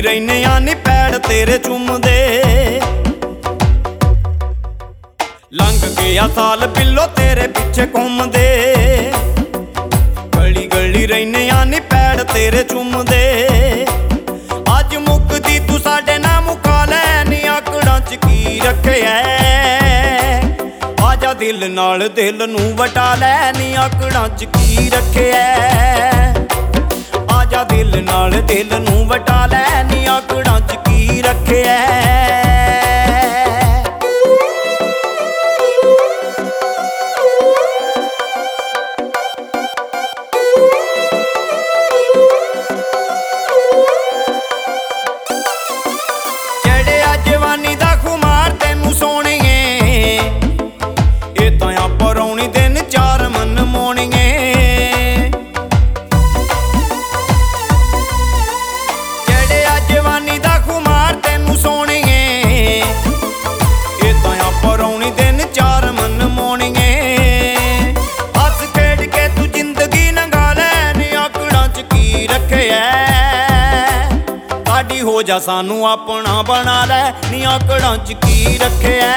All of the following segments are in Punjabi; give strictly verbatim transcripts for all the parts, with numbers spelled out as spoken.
ਰਹਿਨੇ ਆ ਨੀ ਪੈੜ ਤੇਰੇ ਚੁੰਮਦੇ। ਲੰਘ ਗਿਆ ਸਾਲ ਬਿੱਲੋ ਤੇਰੇ ਪਿੱਛੇ ਘੁੰਮਦੇ। ਗਲੀ ਗਲੀ ਰਹਿਨੇ ਆ ਨੀ ਪੈੜ ਤੇਰੇ ਚੁੰਮਦੇ। ਅੱਜ ਮੁੱਕਦੀ ਤੂੰ ਸਾਡੇ ਨਾਲ ਮੁਕਾ ਲੈ ਨੀ ਆਕੜਾਂ ਚ ਕੀ ਰੱਖਿਆ। ਆਜਾ ਦਿਲ ਨਾਲ ਦਿਲ ਨੂੰ ਵਟਾ ਲੈ ਨੀ ਆਕੜਾਂ ਚ ਕੀ ਰੱਖਿਆ। ਆਜਾ ਦਿਲ ਨਾਲ ਦਿਲ ਨੂੰ ਵਟਾ ਲੈ ਨੀ ਆਕੜਾਂ ਚ ਕੀ ਰੱਖਿਆ। ਚੜਿਆ ਜਵਾਨੀ ਦਾ ਖੁਮਾਰ ਤੈਨੂੰ ਸੋਹਣੀਏ, ਇਹ ਤਾਂ ਆਪਾਂ ਰੌਣੀ ਦਿਨ ਚਾਰ ਮਨ ਮੋਣੀਏ। ਚੜਿਆ ਜਵਾਨੀ ਦਾ ਖੁਮਾਰ ਤੈਨੂੰ ਸੋਹਣੀਏ, ਇਹ ਤਾਂ ਆਪਾਂ ਰੌਣੀ ਦਿਨ ਚਾਰ ਮਨ ਮੋਣੀਏ। ਹੱਸ ਖੇਡ ਕੇ ਤੂੰ ਜ਼ਿੰਦਗੀ ਲੰਘਾ ਲੈ ਨੀ ਆਕੜਾਂ ਚ ਕੀ ਰੱਖਿਆ। ਸਾਡੀ ਹੋ ਜਾ ਸਾਨੂੰ ਆਪਣਾ ਬਣਾ ਲੈ ਨੀ ਆਕੜਾਂ ਚ ਕੀ ਰੱਖਿਆ।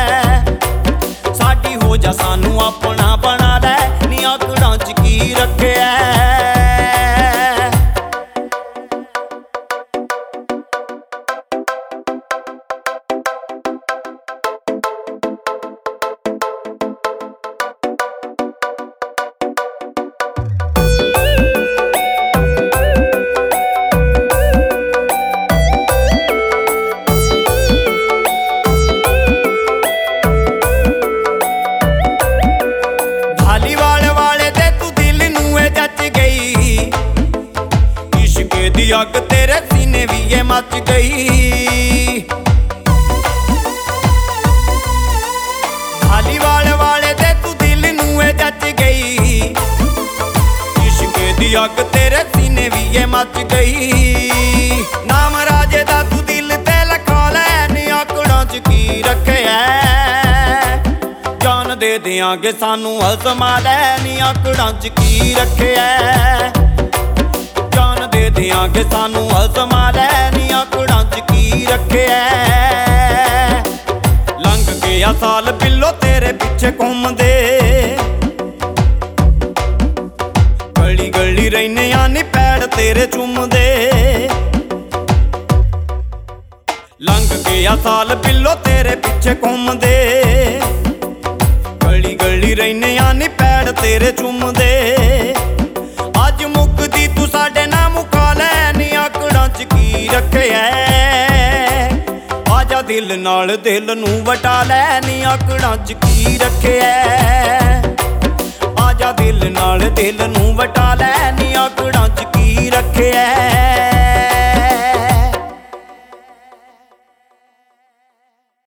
ਸਾਡੀ ਹੋ ਜਾ ਸਾਨੂੰ ਆਪਣਾ ਬਣਾ ਲੈ ਨੀ ਆਕੜਾਂ ਚ ਕੀ ਰੱਖਿਆ। ਦੀ ਅੱਗ ਤੇਰੇ ਸੀਨੇ ਵੀ ਏ ਮੱਚ ਗਈ। ਧਾਲੀਵਾਲ ਵਾਲੇ ਤੇ ਤੂੰ ਦਿਲ ਨੂੰ ਏ ਜੱਚ ਗਈ। ਇਸ਼ਕੇ ਦੀ ਅੱਗ ਤੇਰੇ ਸੀਨੇ ਵੀ ਏ ਮੱਚ ਗਈ। ਨਾਮ ਰਾਜੇ ਦਾ ਤੂੰ ਦਿਲ ਤੇ ਲਿਖਾ ਲੈ ਨੀ ਆਕੜਾਂ ਚ ਕੀ ਰੱਖਿਆ। ਜਾਨ ਦੇ ਦਿਆਂਗੇ ਸਾਨੂੰ ਹਜ਼ਮਾ ਲੈ ਨੀ ਆਕੜਾਂ ਚ ਕੀ ਰੱਖਿਆ। ਜਾਨ ਦੇ ਦਿਆਂਗੇ ਸਾਨੂੰ ਹਜ਼ਮਾ ਲੈ ਨੀ ਆਕੜਾਂ ਚ ਕੀ ਰੱਖਿਆ। ਲੰਘ ਗਿਆ ਸਾਲ ਬਿੱਲੋ ਤੇਰੇ ਪਿੱਛੇ ਘੁੰਮਦੇ। ਗਲੀ ਗਲੀ ਰਹਿਨੇ ਆ ਨੀ ਪੈੜ ਤੇਰੇ ਚੁੰਮਦੇ। ਲੰਘ ਗਿਆ ਸਾਲ ਬਿੱਲੋ ਤੇਰੇ ਪਿੱਛੇ ਘੁੰਮਦੇ। ਗਲੀ ਗਲੀ ਰਹਿਨੇ ਆ ਨੀ ਪੈੜ ਤੇਰੇ ਚੁੰਮਦੇ। ਅੱਜ ਮੁੱਕਦੀ ਤੂੰ ਸਾਡੇ ਨਾਲ ਮੁਕਾ ਲੈ ਨੀ ਆਕੜਾਂ ਚ ਕੀ ਰੱਖਿਆ। ਆਜਾ ਦਿਲ ਨਾਲ ਦਿਲ ਨੂੰ ਵਟਾ ਲੈ ਨੀ ਆਕੜਾਂ ਚ ਕੀ ਰੱਖਿਆ। ਆਜਾ ਦਿਲ ਨਾਲ ਦਿਲ ਨੂੰ ਵਟਾ ਲੈ ਨੀ ਆਕੜਾਂ ਚ ਕੀ ਰੱਖਿਆ।